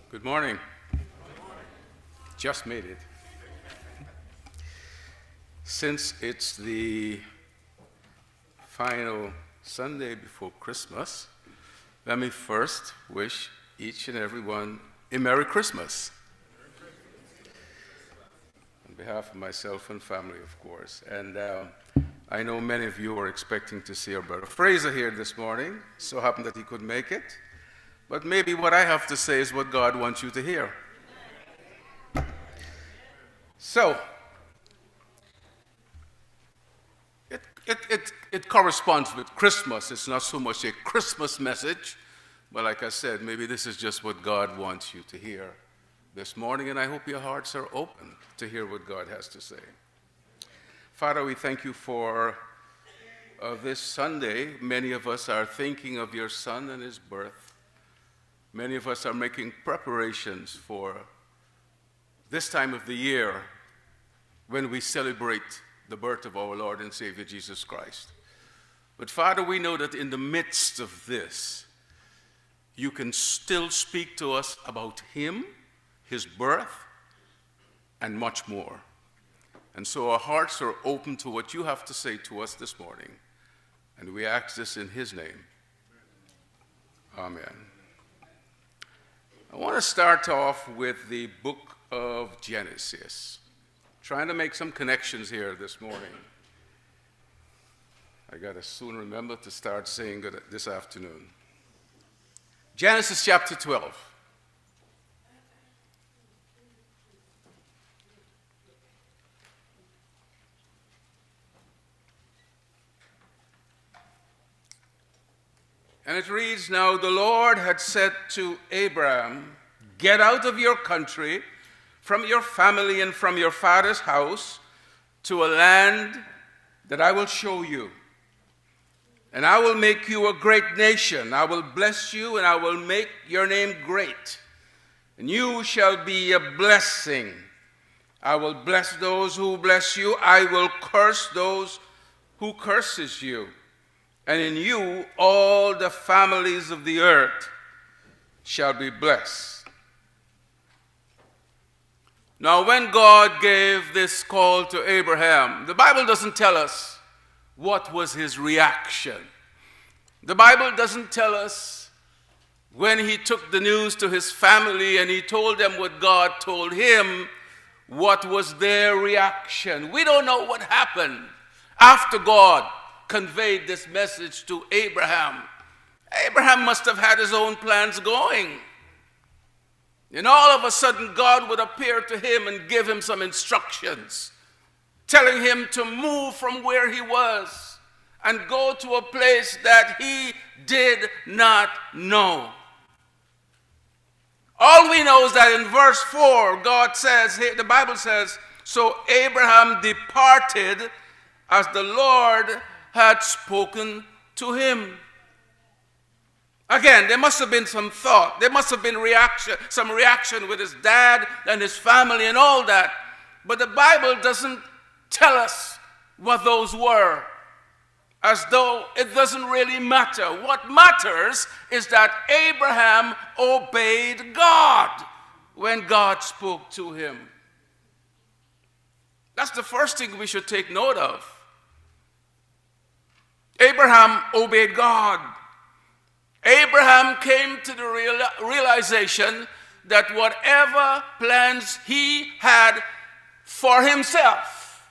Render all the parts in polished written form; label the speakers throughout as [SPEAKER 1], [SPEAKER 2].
[SPEAKER 1] Good morning. Just made it. Since it's the final Sunday before Christmas, let me first wish each and every one a Merry Christmas. On behalf of myself and family, of course. And I know many of you are expecting to see our brother Fraser here this morning. So happened that he couldn't make it. But maybe what I have to say is what God wants you to hear. So, it corresponds with Christmas. It's not so much a Christmas message, but like I said, maybe this is just what God wants you to hear this morning, and I hope your hearts are open to hear what God has to say. Father, we thank you for this Sunday. Many of us are thinking of your son and his birth. Many of us are making preparations for this time of the year when we celebrate the birth of our Lord and Savior Jesus Christ. But Father, we know that in the midst of this, you can still speak to us about him, his birth, and much more. And so our hearts are open to what you have to say to us this morning. And we ask this in his name. Amen. I want to start off with the book of Genesis. Trying to make some connections here this morning. I got to soon remember to start saying it this afternoon. Genesis chapter 12. And it reads, "Now the Lord had said to Abraham, 'Get out of your country, from your family and from your father's house, to a land that I will show you. And I will make you a great nation. I will bless you, and I will make your name great. And you shall be a blessing. I will bless those who bless you. I will curse those who curses you. And in you all the families of the earth shall be blessed.'" Now, when God gave this call to Abraham, the Bible doesn't tell us what was his reaction. The Bible doesn't tell us when he took the news to his family and he told them what God told him, what was their reaction. We don't know what happened after God conveyed this message to Abraham. Abraham must have had his own plans going. And all of a sudden, God would appear to him and give him some instructions, telling him to move from where he was and go to a place that he did not know. All we know is that in verse 4, God says, the Bible says, "So Abraham departed as the Lord had spoken to him." Again, there must have been some thought. There must have been some reaction with his dad and his family and all that. But the Bible doesn't tell us what those were, as though it doesn't really matter. What matters is that Abraham obeyed God when God spoke to him. That's the first thing we should take note of. Abraham obeyed God. Abraham came to the realization that whatever plans he had for himself,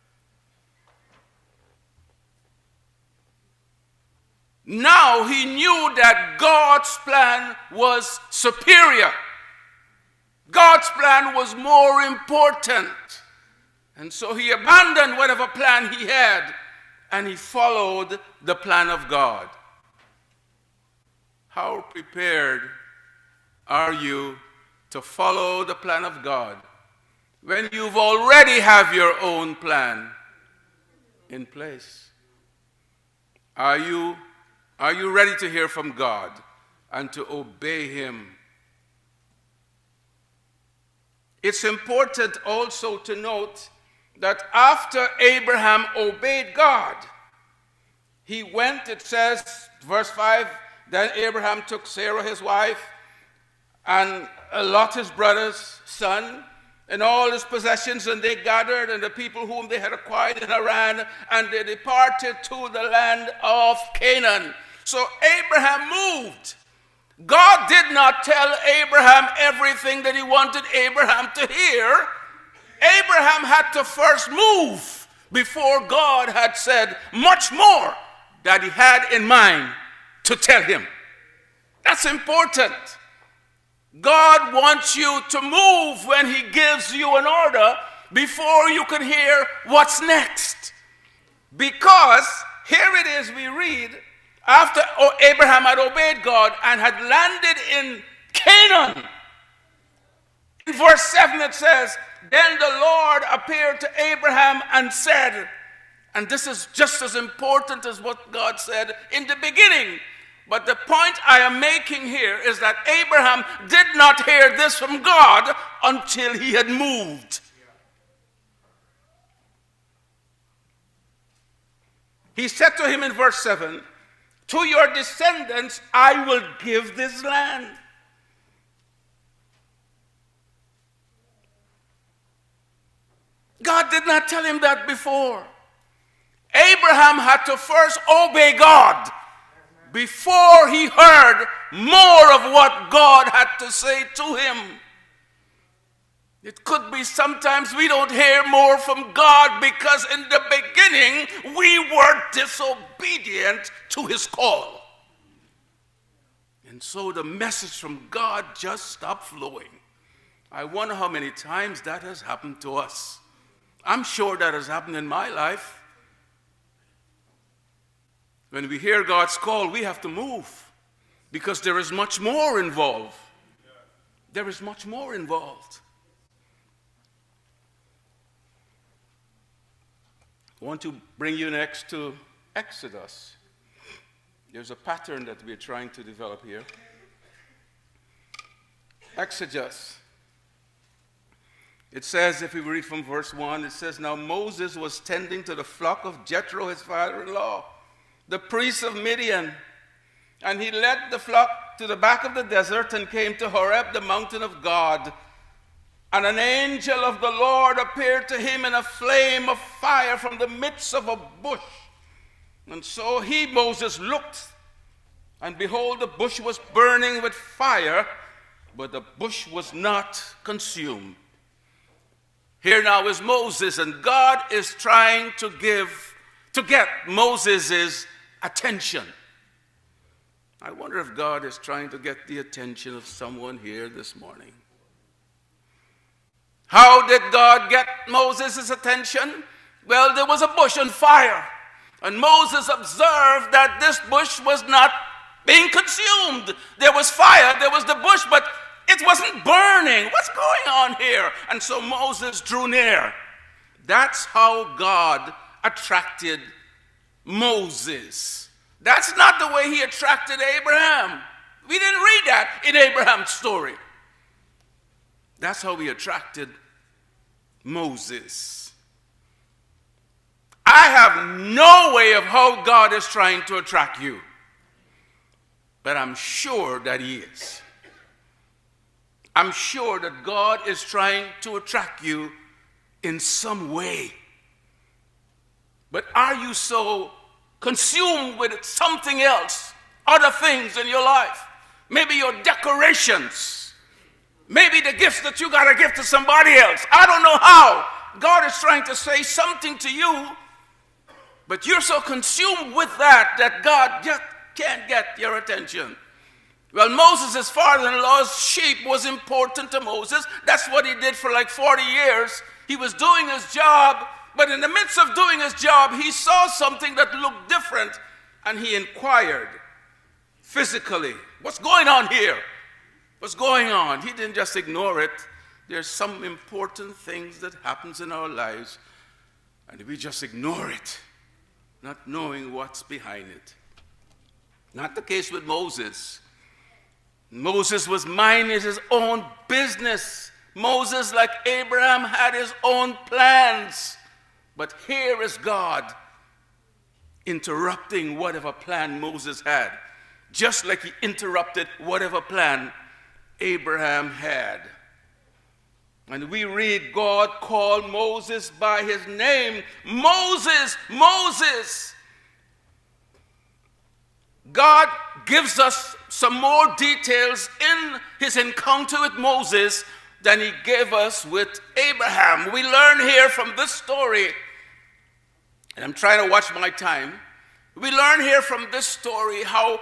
[SPEAKER 1] now he knew that God's plan was superior. God's plan was more important. And so he abandoned whatever plan he had, and he followed the plan of God. How prepared are you to follow the plan of God when you've already have your own plan in place? Are you ready to hear from God and to obey him? It's important also to note that after Abraham obeyed God, he went, it says, verse 5, "Then Abraham took Sarah his wife and Lot, his brother's son, and all his possessions, and they gathered, and the people whom they had acquired in Haran, and they departed to the land of Canaan. So Abraham moved. God did not tell Abraham everything that he wanted Abraham to hear. Abraham had to first move before God had said much more that he had in mind to tell him. That's important. God wants you to move when he gives you an order before you can hear what's next. Because here it is, we read, after Abraham had obeyed God and had landed in Canaan, in verse 7 it says, then the Lord appeared to Abraham and said, and this is just as important as what God said in the beginning, but the point I am making here is that Abraham did not hear this from God until he had moved. He said to him in verse 7, to your descendants I will give this land. God did not tell him that before. Abraham had to first obey God before he heard more of what God had to say to him. It could be sometimes we don't hear more from God because in the beginning we were disobedient to his call. And so the message from God just stopped flowing. I wonder how many times that has happened to us. I'm sure that has happened in my life. When we hear God's call, we have to move because there is much more involved. There is much more involved. I want to bring you next to Exodus. There's a pattern that we're trying to develop here. Exodus. It says, if we read from verse 1, it says, now Moses was tending to the flock of Jethro, his father-in-law, the priest of Midian. And he led the flock to the back of the desert and came to Horeb, the mountain of God. And an angel of the Lord appeared to him in a flame of fire from the midst of a bush. And so he, Moses, looked, and behold, the bush was burning with fire, but the bush was not consumed. Here now is Moses, and God is trying to get Moses' attention. I wonder if God is trying to get the attention of someone here this morning. How did God get Moses' attention? Well, there was a bush on fire, and Moses observed that this bush was not being consumed. There was fire, there was the bush, but it wasn't burning. What's going on here? And so Moses drew near. That's how God attracted Moses. That's not the way he attracted Abraham. We didn't read that in Abraham's story. That's how he attracted Moses. I have no way of how God is trying to attract you, but I'm sure that he is. I'm sure that God is trying to attract you in some way. But are you so consumed with something else, other things in your life? Maybe your decorations. Maybe the gifts that you got to give to somebody else. I don't know how. God is trying to say something to you, but you're so consumed with that God just can't get your attention. Well, Moses' father-in-law's sheep was important to Moses. That's what he did for like 40 years. He was doing his job, but in the midst of doing his job, he saw something that looked different, and he inquired physically, what's going on here? What's going on? He didn't just ignore it. There's some important things that happens in our lives, and we just ignore it, not knowing what's behind it. Not the case with Moses. Moses was minding his own business. Moses, like Abraham, had his own plans. But here is God interrupting whatever plan Moses had, just like he interrupted whatever plan Abraham had. And we read, God called Moses by his name. Moses, Moses. God gives us some more details in his encounter with Moses than he gave us with Abraham. We learn here from this story, and I'm trying to watch my time. We learn here from this story how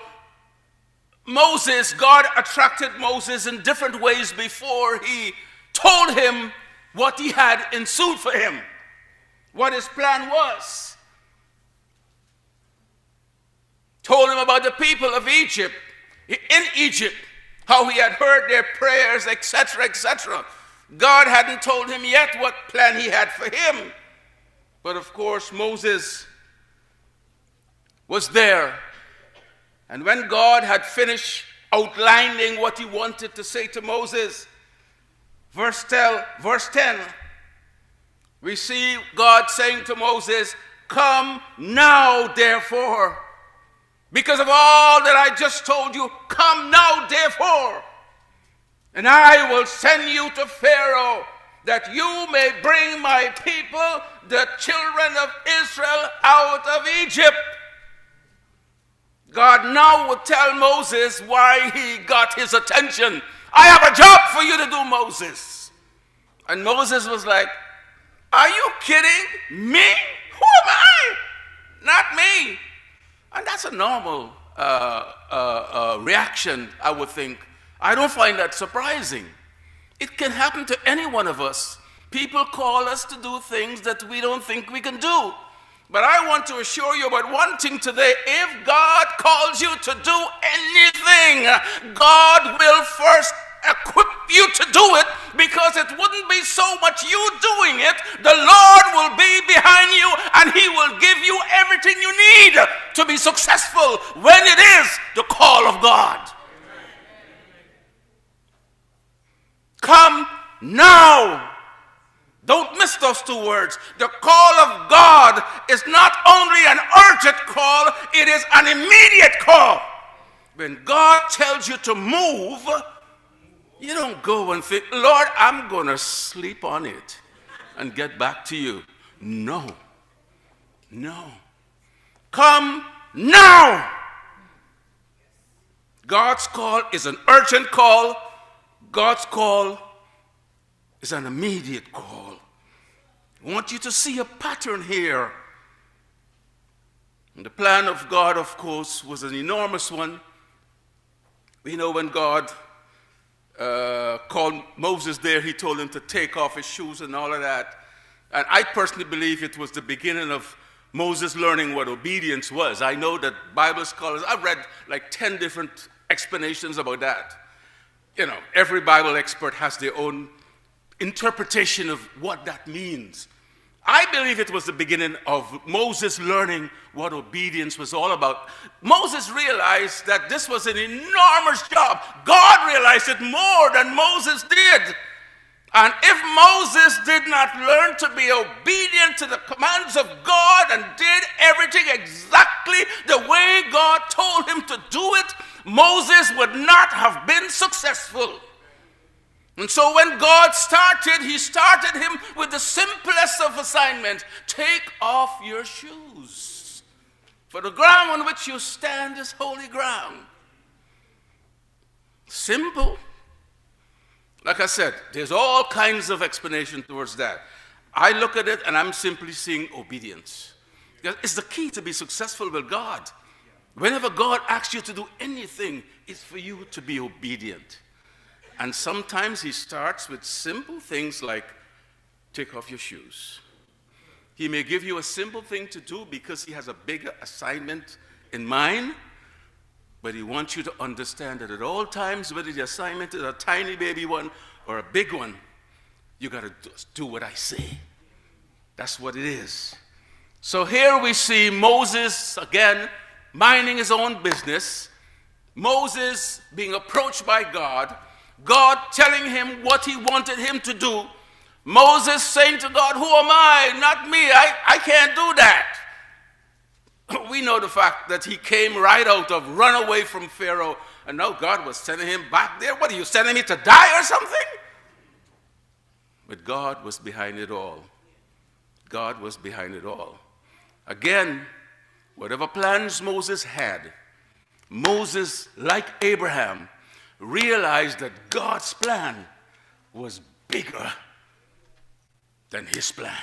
[SPEAKER 1] God attracted Moses in different ways before he told him what he had in suit for him, what his plan was. Told him about the people of Egypt, in Egypt, how he had heard their prayers, etc., etc. God hadn't told him yet what plan he had for him. But of course, Moses was there. And when God had finished outlining what he wanted to say to Moses, verse 10, we see God saying to Moses, "Come now, therefore, because of all that I just told you, come now, therefore, and I will send you to Pharaoh, that you may bring my people, the children of Israel, out of Egypt." God now would tell Moses why he got his attention. "I have a job for you to do, Moses." And Moses was like, "Are you kidding me? Who am I? Not me." And that's a normal reaction, I would think. I don't find that surprising. It can happen to any one of us. People call us to do things that we don't think we can do. But I want to assure you about one thing today. If God calls you to do anything, God will first equip you to do it, because it wouldn't be so much you doing it. The Lord will be behind you, and he will give you everything you need to be successful when it is the call of God. Come now. Don't miss those two words. The call of God is not only an urgent call, it is an immediate call. When God tells you to move, you don't go and think, "Lord, I'm going to sleep on it and get back to you." No. Come now. God's call is an urgent call. God's call is an immediate call. I want you to see a pattern here. And the plan of God, of course, was an enormous one. We know when God called Moses there, he told him to take off his shoes and all of that. And I personally believe it was the beginning of Moses learning what obedience was. I know that Bible scholars, I've read like 10 different explanations about that. You know, every Bible expert has their own interpretation of what that means. I believe it was the beginning of Moses learning what obedience was all about. Moses realized that this was an enormous job. God realized it more than Moses did. And if Moses did not learn to be obedient to the commands of God and did everything exactly the way God told him to do it, Moses would not have been successful. And so when God started, he started him with the simplest of assignments. Take off your shoes, for the ground on which you stand is holy ground. Simple. Like I said, there's all kinds of explanation towards that. I look at it and I'm simply seeing obedience. It's the key to be successful with God. Whenever God asks you to do anything, it's for you to be obedient. And sometimes he starts with simple things like take off your shoes. He may give you a simple thing to do because he has a bigger assignment in mind, but he wants you to understand that at all times, whether the assignment is a tiny baby one or a big one, you got to do what I say. That's what it is. So here we see Moses, again, minding his own business. Moses being approached by God. God telling him what he wanted him to do. Moses saying to God, "Who am I? Not me. I can't do that." We know the fact that he came right out of run away from Pharaoh And now God was sending him back there. What, are you sending me to die or something? But God was behind it all. God was behind it all. Again, whatever plans Moses had, Moses, like Abraham, realized that God's plan was bigger than his plan.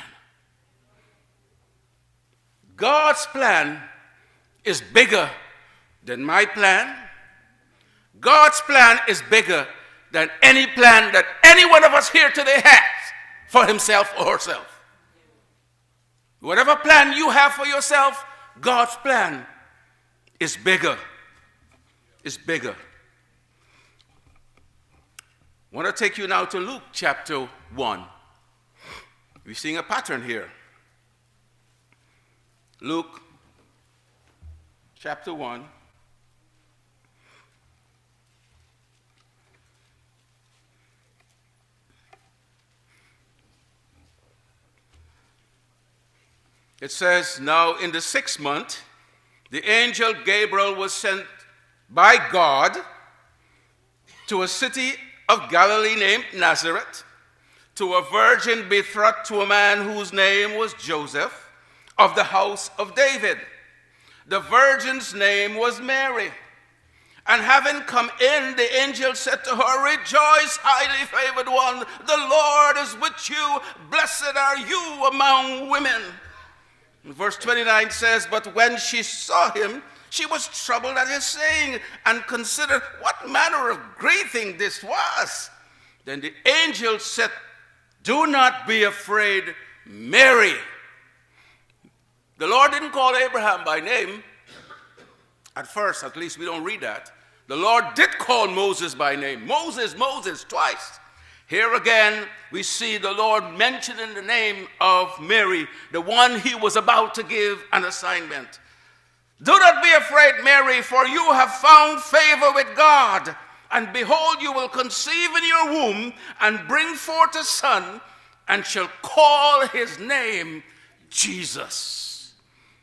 [SPEAKER 1] God's plan is bigger than my plan. God's plan is bigger than any plan that any one of us here today has for himself or herself. Whatever plan you have for yourself, God's plan is bigger. Is bigger. I want to take you now to Luke chapter 1. We're seeing a pattern here. Luke chapter 1. It says, now in the 6th month, the angel Gabriel was sent by God to a city of Galilee named Nazareth, to a virgin betrothed to a man whose name was Joseph, of the house of David. The virgin's name was Mary. And having come in, the angel said to her, rejoice, highly favored one, the Lord is with you. Blessed are you among women. Verse 29 says, but when she saw him, she was troubled at his saying, and considered what manner of greeting this was. Then the angel said, do not be afraid, Mary. The Lord didn't call Abraham by name. At first, at least we don't read that. The Lord did call Moses by name. Moses, Moses, twice. Here again, we see the Lord mentioning the name of Mary, the one he was about to give an assignment. Do not be afraid, Mary, for you have found favor with God. And behold, you will conceive in your womb and bring forth a son, and shall call his name Jesus.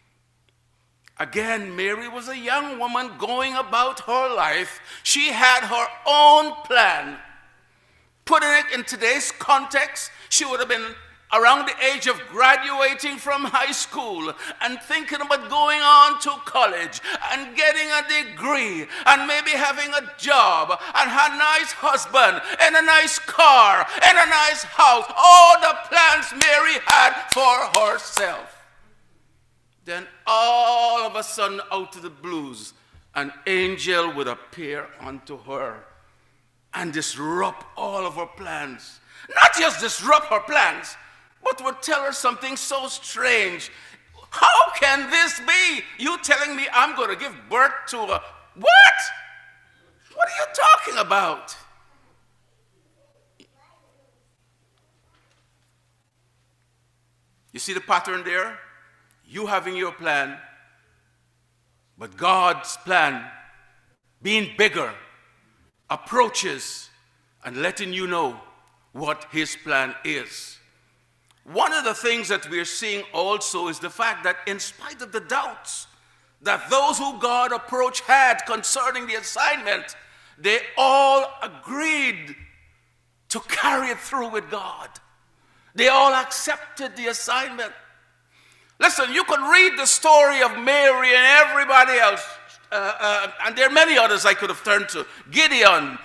[SPEAKER 1] Again, Mary was a young woman going about her life. She had her own plan. Putting it in today's context, she would have been around the age of graduating from high school and thinking about going on to college and getting a degree and maybe having a job and a nice husband and a nice car and a nice house. All the plans Mary had for herself. Then all of a sudden, out of the blues, an angel would appear unto her and disrupt all of her plans. Not just disrupt her plans, but would tell her something so strange. How can this be? You telling me I'm going to give birth to a... What? What are you talking about? You see the pattern there? You having your plan, but God's plan being bigger, approaches and letting you know what his plan is. One of the things that we're seeing also is the fact that in spite of the doubts that those who God approached had concerning the assignment, they all agreed to carry it through with God. They all accepted the assignment. Listen, you could read the story of Mary and everybody else, and there are many others I could have turned to. Gideon,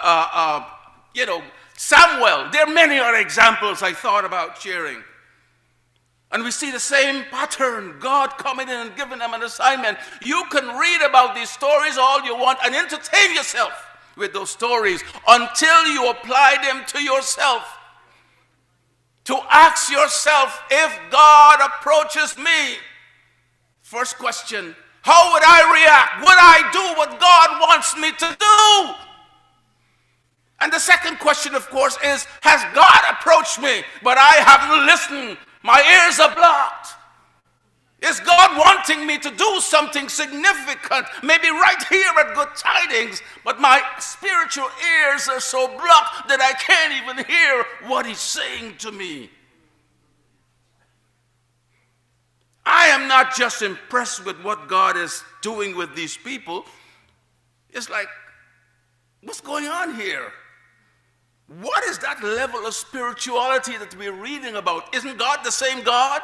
[SPEAKER 1] Samuel. There are many other examples I thought about sharing. And we see the same pattern, God coming in and giving them an assignment. You can read about these stories all you want and entertain yourself with those stories until you apply them to yourself. To ask yourself, if God approaches me, first question, how would I react? Would I do what God wants me to do? And the second question, of course, is, has God approached me, but I haven't listened? My ears are blocked. Is God wanting me to do something significant, maybe right here at Good Tidings, but my spiritual ears are so blocked that I can't even hear what he's saying to me? I am not just impressed with what God is doing with these people. It's like What's going on here? What is that level of spirituality that we're reading about? Isn't God the same God?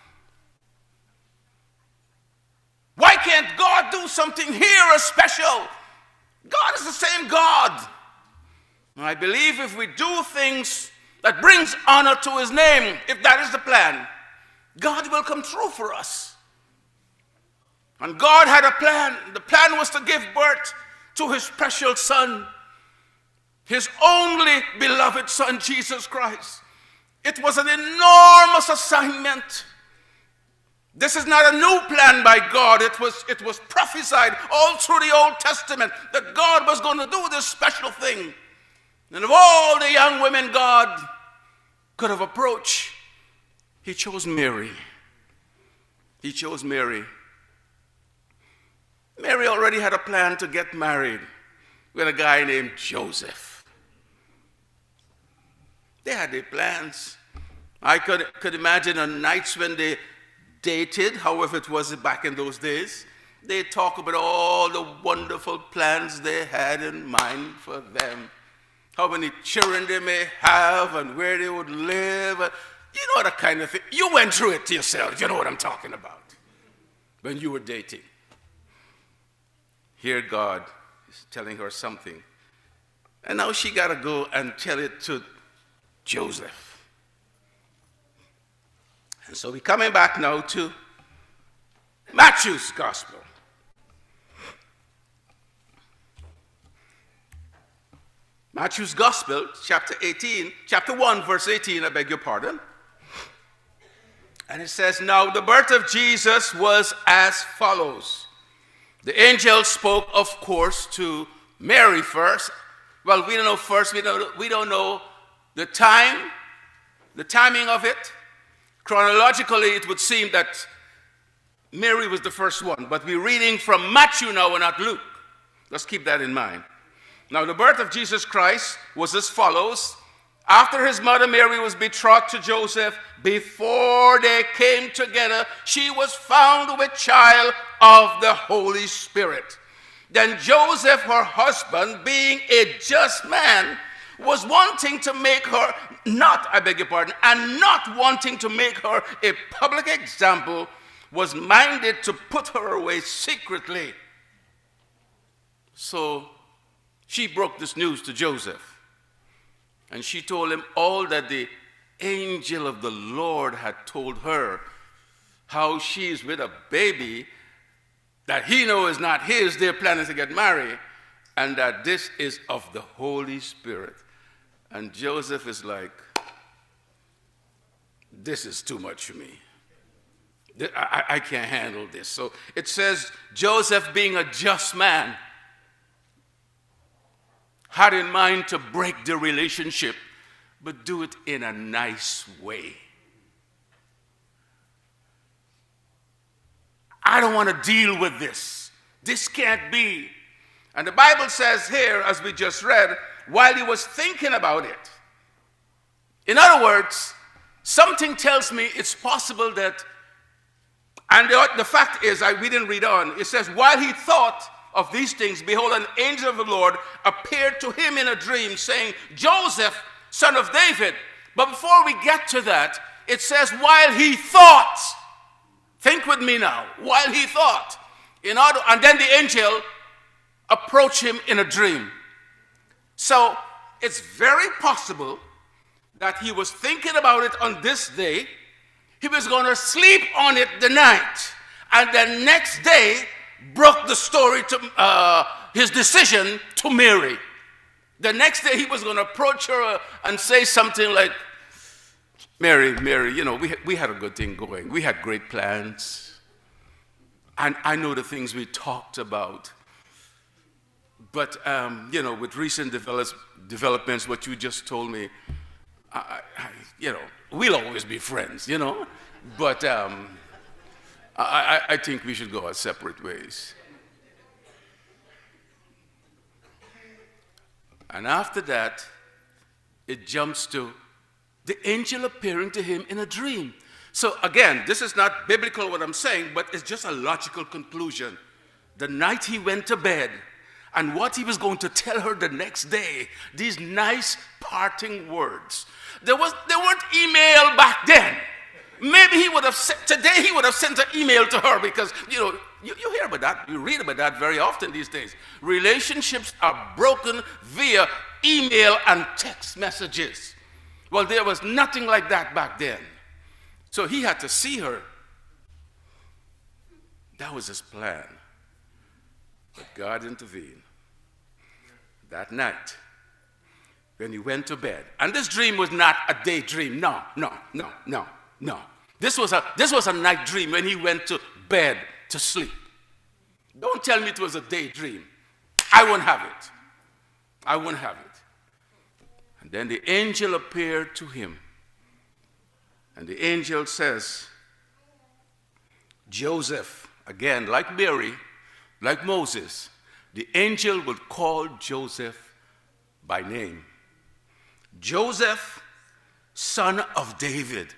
[SPEAKER 1] Why can't God do something here as special? God is the same God. And I believe if we do things that brings honor to his name, if that is the plan, God will come through for us. And God had a plan. The plan was to give birth to his precious son, his only beloved son, Jesus Christ. It was an enormous assignment. This is not a new plan by God. It was prophesied all through the Old Testament that God was going to do this special thing. And of all the young women God could have approached, he chose Mary. He chose Mary. Mary already had a plan to get married with a guy named Joseph. They had their plans. I could imagine on nights when they dated, however it was back in those days, they talk about all the wonderful plans they had in mind for them. How many children they may have and where they would live. You know that kind of thing. You went through it yourself. You know what I'm talking about. When you were dating. Here God is telling her something. And now she got to go and tell it to Joseph. And so we're coming back now to Matthew's Gospel. Matthew's Gospel, chapter 1, verse 18, I beg your pardon. And it says, now the birth of Jesus was as follows. The angel spoke, of course, to Mary first. Well, we don't know first, we don't know the timing of it. Chronologically, it would seem that Mary was the first one. But we're reading from Matthew now and not Luke. Let's keep that in mind. Now, the birth of Jesus Christ was as follows. After his mother Mary was betrothed to Joseph, before they came together, she was found with child of the Holy Spirit. Then Joseph, her husband, being a just man, was wanting to make her, not wanting to make her a public example, was minded to put her away secretly. So she broke this news to Joseph. And she told him all that the angel of the Lord had told her, how she is with a baby that he knows is not his, they're planning to get married, and that this is of the Holy Spirit. And Joseph is like, this is too much for me. I can't handle this. So it says, Joseph, being a just man, had in mind to break the relationship, but do it in a nice way. I don't want to deal with this. This can't be. And the Bible says here, as we just read, while he was thinking about it. In other words, something tells me it's possible that, and the fact is, we didn't read on, it says, while he thought of these things, behold, an angel of the Lord appeared to him in a dream, saying, Joseph, son of David. But before we get to that, it says, while he thought. Think with me now. While he thought. And then the angel approached him in a dream. So it's very possible that he was thinking about it on this day. He was going to sleep on it the night. And the next day, broke the story to his decision to Mary. The next day he was going to approach her and say something like, Mary, you know, we had a good thing going. We had great plans. And I know the things we talked about. But, you know, with recent developments, what you just told me, you know, we'll always be friends, you know. But I think we should go our separate ways. And after that, it jumps to the angel appearing to him in a dream. So again, this is not biblical what I'm saying, but it's just a logical conclusion. The night he went to bed, and what he was going to tell her the next day, these nice parting words. There weren't email back then. Maybe he would have sent an email to her, because, you hear about that, you read about that very often these days. Relationships are broken via email and text messages. Well, there was nothing like that back then. So he had to see her. That was his plan. But God intervened that night when he went to bed. And this dream was not a daydream. No. This was a night dream when he went to bed to sleep. Don't tell me it was a daydream. I won't have it. And then the angel appeared to him. And the angel says, Joseph, again, like Mary, like Moses, the angel would call Joseph by name. Joseph, son of David.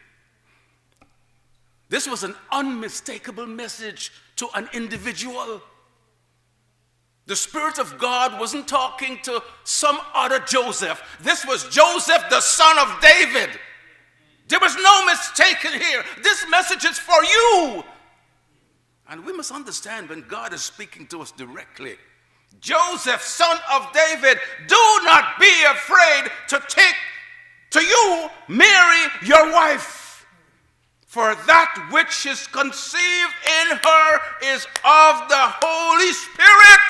[SPEAKER 1] This was an unmistakable message to an individual. The Spirit of God wasn't talking to some other Joseph. This was Joseph, the son of David. There was no mistake in here. This message is for you. And we must understand when God is speaking to us directly. Joseph, son of David, do not be afraid to take to you Mary, your wife. For that which is conceived in her is of the Holy Spirit.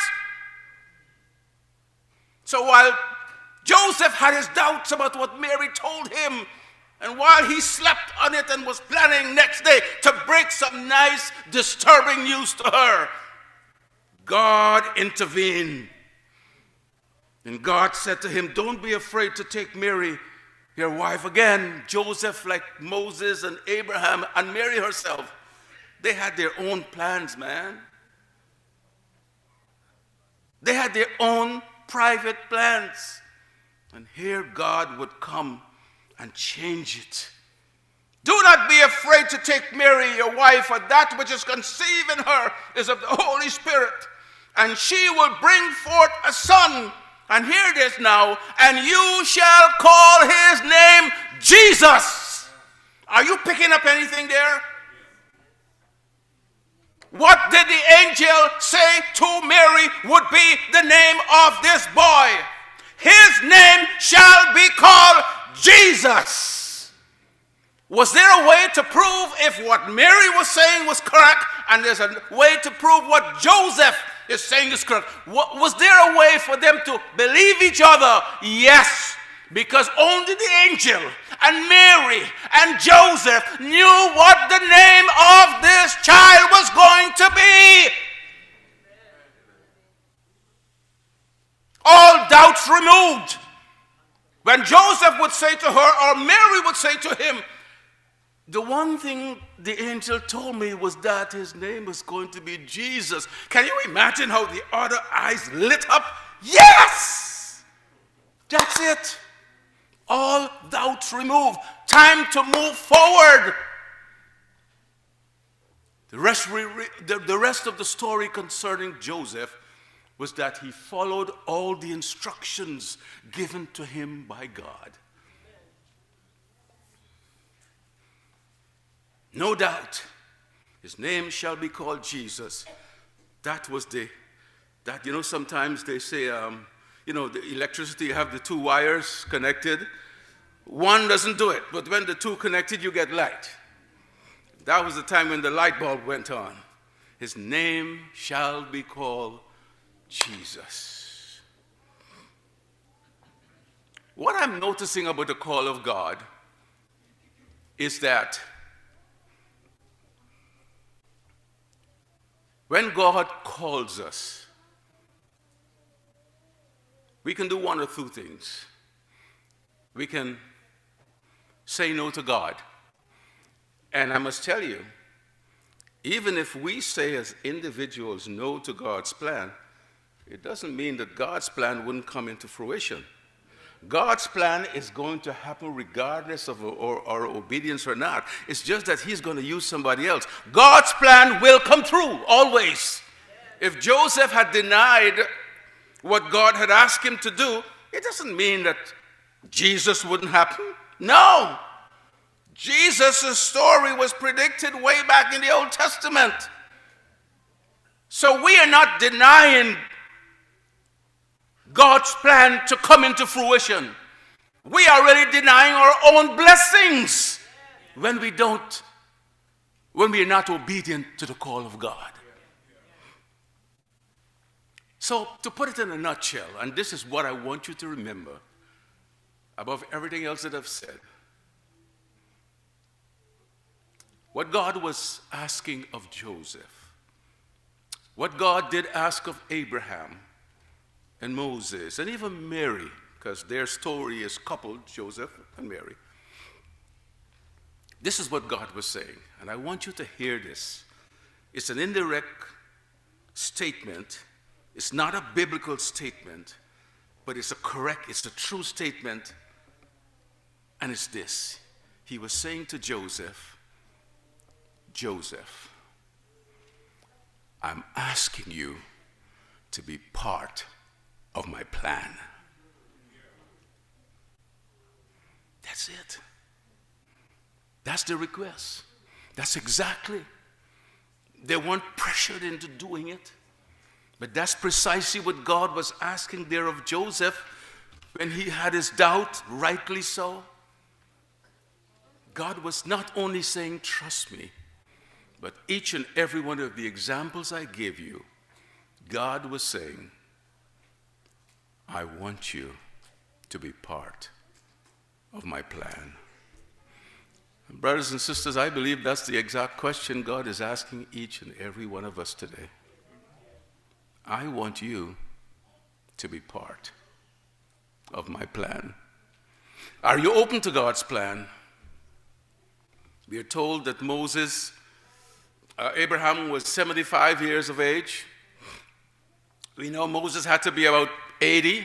[SPEAKER 1] So while Joseph had his doubts about what Mary told him, and while he slept on it and was planning next day to break some nice, disturbing news to her, God intervened. And God said to him, don't be afraid to take Mary, your wife. Again, Joseph, like Moses and Abraham and Mary herself, they had their own plans, man. They had their own private plans. And here God would come and change it. Do not be afraid to take Mary, your wife, for that which is conceived in her is of the Holy Spirit. And she will bring forth a son. And hear this now. And you shall call his name Jesus. Are you picking up anything there? What did the angel say to Mary would be the name of this boy? His name shall be called Jesus. Was there a way to prove if what Mary was saying was correct, and there's a way to prove what Joseph is saying is correct? Was there a way for them to believe each other? Yes, because only the angel and Mary and Joseph knew what the name of this child was going to be. All doubts removed. When Joseph would say to her, or Mary would say to him, the one thing the angel told me was that his name was going to be Jesus. Can you imagine how the other eyes lit up? Yes! That's it. All doubts removed. Time to move forward. The rest of the story concerning Joseph was that he followed all the instructions given to him by God. No doubt, his name shall be called Jesus. That was sometimes they say, the electricity, you have the two wires connected. One doesn't do it, but when the two connected, you get light. That was the time when the light bulb went on. His name shall be called Jesus. What I'm noticing about the call of God is that when God calls us, we can do one or two things. We can say no to God. And I must tell you, even if we say as individuals no to God's plan, it doesn't mean that God's plan wouldn't come into fruition. God's plan is going to happen regardless of our obedience or not. It's just that he's going to use somebody else. God's plan will come through, always. If Joseph had denied what God had asked him to do, it doesn't mean that Jesus wouldn't happen. No. Jesus' story was predicted way back in the Old Testament. So we are not denying God's plan to come into fruition. We are already denying our own blessings when we are not obedient to the call of God. So to put it in a nutshell, and this is what I want you to remember above everything else that I've said, what God was asking of Joseph, what God did ask of Abraham and Moses and even Mary, because their story is coupled, Joseph and Mary. This is what God was saying, and I want you to hear this. It's an indirect statement. It's not a biblical statement, but it's a true statement, and it's this. He was saying to Joseph, Joseph, I'm asking you to be part of my plan. That's it. That's the request. That's exactly. They weren't pressured into doing it. But that's precisely what God was asking there of Joseph when he had his doubt, rightly so. God was not only saying, trust me, but each and every one of the examples I give you, God was saying, I want you to be part of my plan. And brothers and sisters, I believe that's the exact question God is asking each and every one of us today. I want you to be part of my plan. Are you open to God's plan? We are told that Abraham was 75 years of age. We know Moses had to be about 80.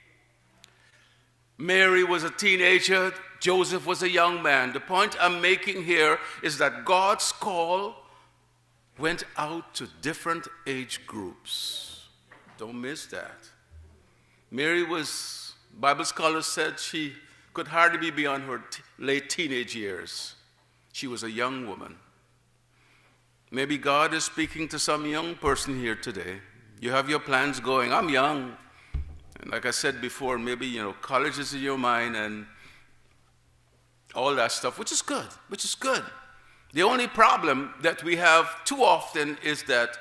[SPEAKER 1] Mary was a teenager. Joseph was a young man. The point I'm making here is that God's call went out to different age groups. Don't miss that. Mary was, Bible scholars said she could hardly be beyond her late teenage years. She was a young woman. Maybe God is speaking to some young person here today. You have your plans going. I'm young. And like I said before, maybe, college is in your mind and all that stuff, which is good. The only problem that we have too often is that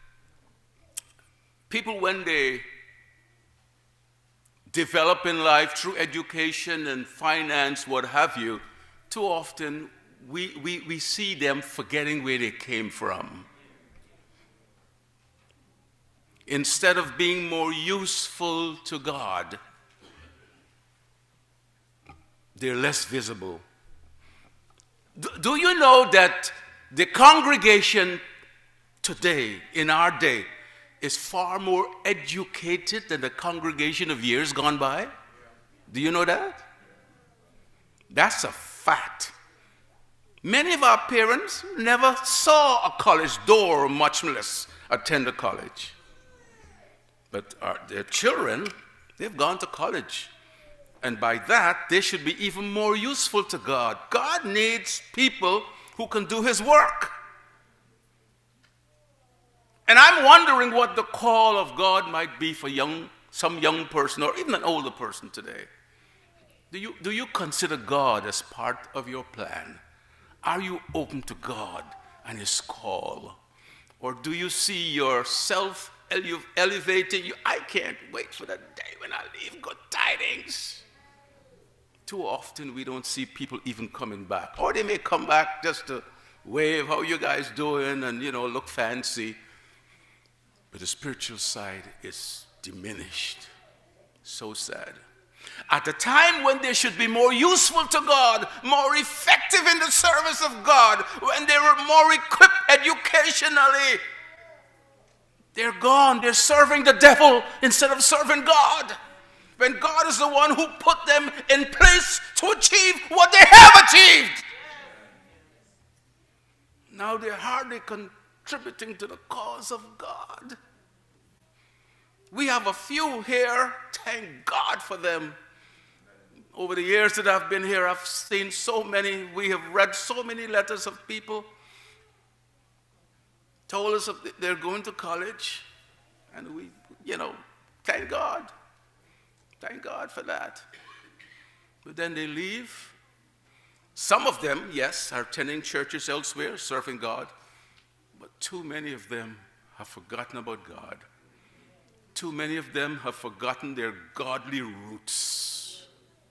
[SPEAKER 1] people, when they develop in life through education and finance, what have you, too often we see them forgetting where they came from. Instead of being more useful to God, they're less visible. Do you know that the congregation today, in our day, is far more educated than the congregation of years gone by? Do you know that? That's a fact. Many of our parents never saw a college door, much less attend a college. But their children, they've gone to college. And by that, they should be even more useful to God. God needs people who can do his work. And I'm wondering what the call of God might be for some young person or even an older person today. Do you consider God as part of your plan? Are you open to God and his call? Or do you see yourself elevating you? I can't wait for the day when I leave good tidings. Too often we don't see people even coming back. Or they may come back just to wave, how you guys doing, and look fancy. But the spiritual side is diminished. So sad. At a time when they should be more useful to God, more effective in the service of God, when they were more equipped educationally, they're gone. They're serving the devil instead of serving God. When God is the one who put them in place to achieve what they have achieved. Now they're hardly contributing to the cause of God. We have a few here. Thank God for them. Over the years that I've been here, I've seen so many. We have read so many letters of people told us they're going to college. And we, thank God. Thank God for that. But then they leave. Some of them, yes, are attending churches elsewhere, serving God. But too many of them have forgotten about God. Too many of them have forgotten their godly roots.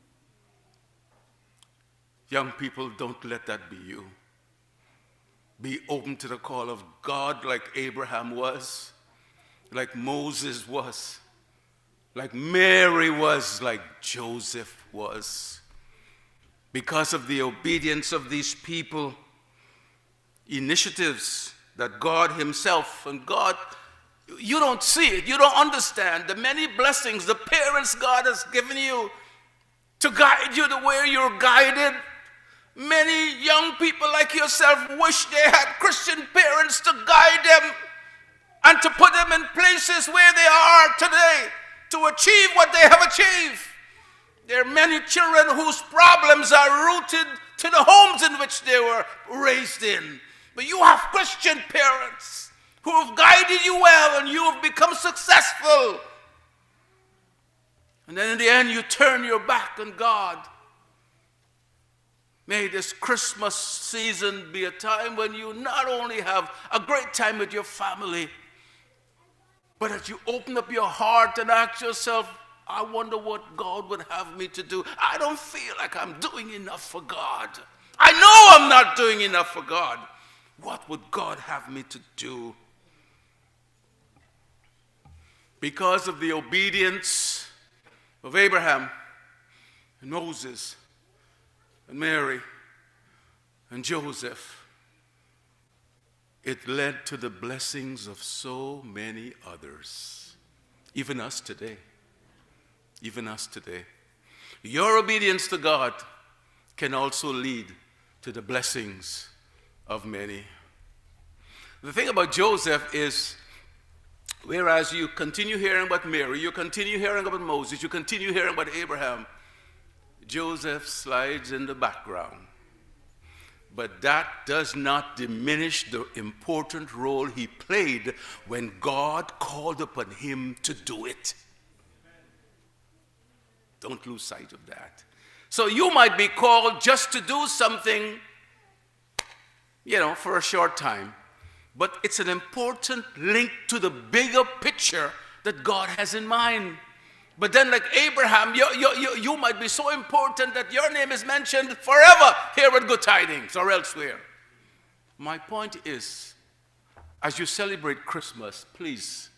[SPEAKER 1] Young people, don't let that be you. Be open to the call of God like Abraham was, like Moses was, like Mary was, like Joseph was. Because of the obedience of these people, initiatives that God himself, and God, you don't see it, you don't understand the many blessings, the parents God has given you to guide you the way you're guided. Many young people like yourself wish they had Christian parents to guide them and to put them in places where they are today to achieve what they have achieved. There are many children whose problems are rooted to the homes in which they were raised in. But you have Christian parents who have guided you well and you have become successful. And then in the end you turn your back on God. May this Christmas season be a time when you not only have a great time with your family, but that you open up your heart and ask yourself, I wonder what God would have me to do. I don't feel like I'm doing enough for God. I know I'm not doing enough for God. What would God have me to do? Because of the obedience of Abraham and Moses and Mary and Joseph, it led to the blessings of so many others, even us today. Even us today. Your obedience to God can also lead to the blessings of many. The thing about Joseph is, whereas you continue hearing about Mary, you continue hearing about Moses, you continue hearing about Abraham, Joseph slides in the background. But that does not diminish the important role he played when God called upon him to do it. Don't lose sight of that. So you might be called just to do something, for a short time. But it's an important link to the bigger picture that God has in mind. But then like Abraham, you might be so important that your name is mentioned forever here at Good Tidings or elsewhere. My point is, as you celebrate Christmas, please,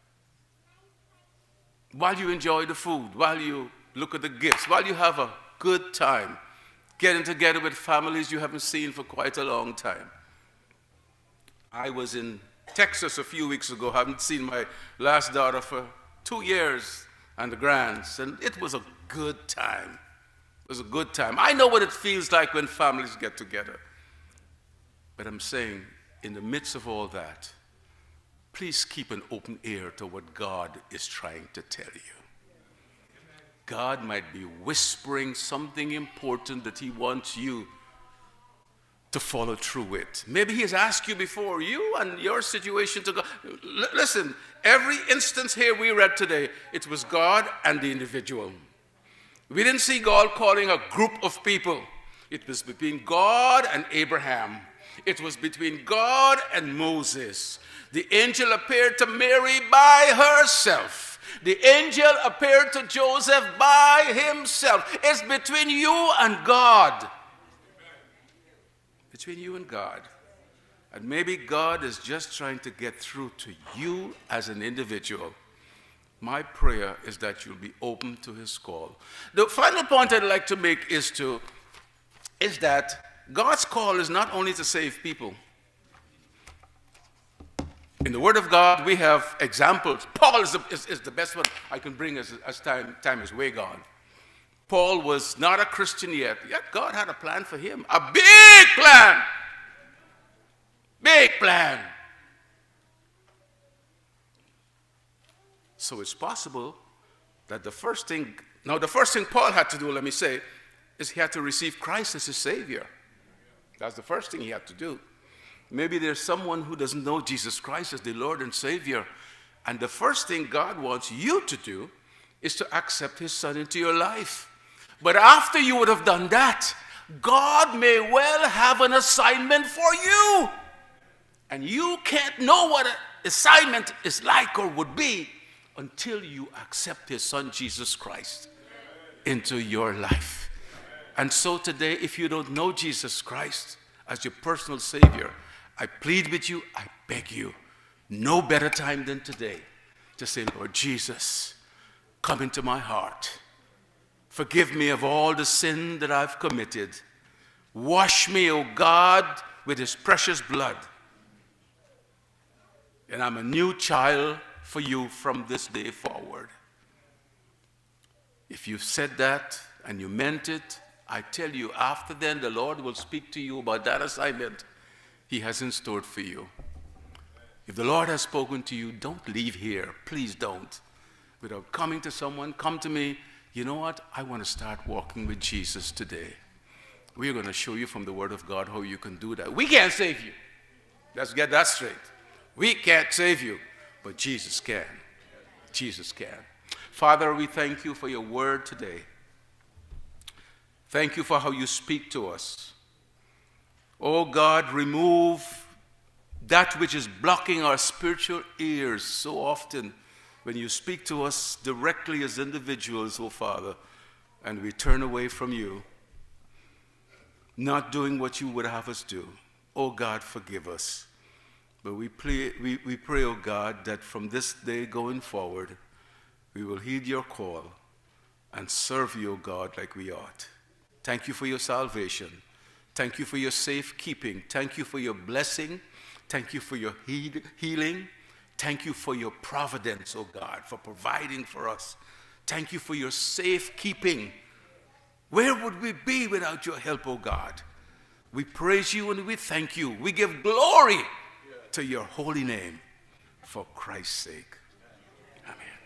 [SPEAKER 1] while you enjoy the food, while you look at the gifts, while you have a good time, getting together with families you haven't seen for quite a long time. I was in Texas a few weeks ago, haven't seen my last daughter for 2 years and the grands, and it was a good time. It was a good time. I know what it feels like when families get together. But I'm saying, in the midst of all that, please keep an open ear to what God is trying to tell you. God might be whispering something important that he wants you to follow through with. Maybe he has asked you before, you and your situation to go. Listen, every instance here we read today, it was God and the individual. We didn't see God calling a group of people. It was between God and Abraham. It was between God and Moses. The angel appeared to Mary by herself. The angel appeared to Joseph by himself. It's between you and God. Between you and God. And maybe God is just trying to get through to you as an individual. My prayer is that you'll be open to his call. The final point I'd like to make is that God's call is not only to save people. In the Word of God, we have examples. Paul is the best one I can bring as time is way gone. Paul was not a Christian yet God had a plan for him. A big plan. Big plan. So it's possible that the first thing Paul had to do, let me say, is he had to receive Christ as his Savior. That's the first thing he had to do. Maybe there's someone who doesn't know Jesus Christ as the Lord and Savior, and the first thing God wants you to do is to accept his Son into your life. But after you would have done that, God may well have an assignment for you. And you can't know what an assignment is like or would be until you accept his Son, Jesus Christ, into your life. And so today, if you don't know Jesus Christ as your personal Savior, I plead with you, I beg you, no better time than today to say, Lord Jesus, come into my heart. Forgive me of all the sin that I've committed. Wash me, O God, with his precious blood. And I'm a new child for you from this day forward. If you've said that and you meant it, I tell you, after then, the Lord will speak to you about that assignment he has in store for you. If the Lord has spoken to you, don't leave here. Please don't. Without coming to someone, come to me. You know what? I want to start walking with Jesus today. We're going to show you from the Word of God how you can do that. We can't save you. Let's get that straight. We can't save you, but Jesus can. Jesus can. Father, we thank you for your word today. Thank you for how you speak to us. Oh God, remove that which is blocking our spiritual ears so often when you speak to us directly as individuals, oh Father, and we turn away from you, not doing what you would have us do. Oh God, forgive us. But we pray, oh God, that from this day going forward, we will heed your call and serve you, oh God, like we ought. Thank you for your salvation. Thank you for your safekeeping. Thank you for your blessing. Thank you for your healing. Thank you for your providence, oh God, for providing for us. Thank you for your safekeeping. Where would we be without your help, oh God? We praise you and we thank you. We give glory to your holy name for Christ's sake. Amen.